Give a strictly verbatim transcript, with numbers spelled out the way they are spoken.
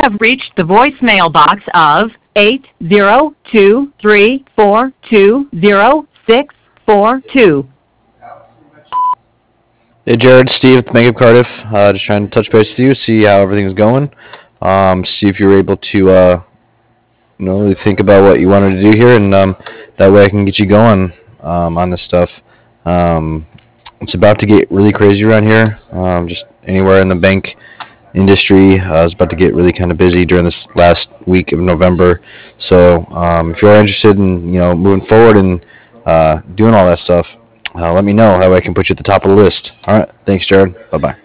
have reached the voicemail box of eight zero two three four two zero six four two. Hey Jared, Steve at the Bank of Cardiff. Uh, just trying to touch base with you, see how everything's going. Um, see if you're able to, uh, you know, really think about what you wanted to do here, and um, that way I can get you going um, on this stuff. Um, it's about to get really crazy around here. Um, just anywhere in the bank industry uh, is about to get really kind of busy during this last week of November. So um, if you're interested in, you know, moving forward and uh, doing all that stuff, uh, let me know how I can put you at the top of the list. All right, thanks, Jared. Bye bye.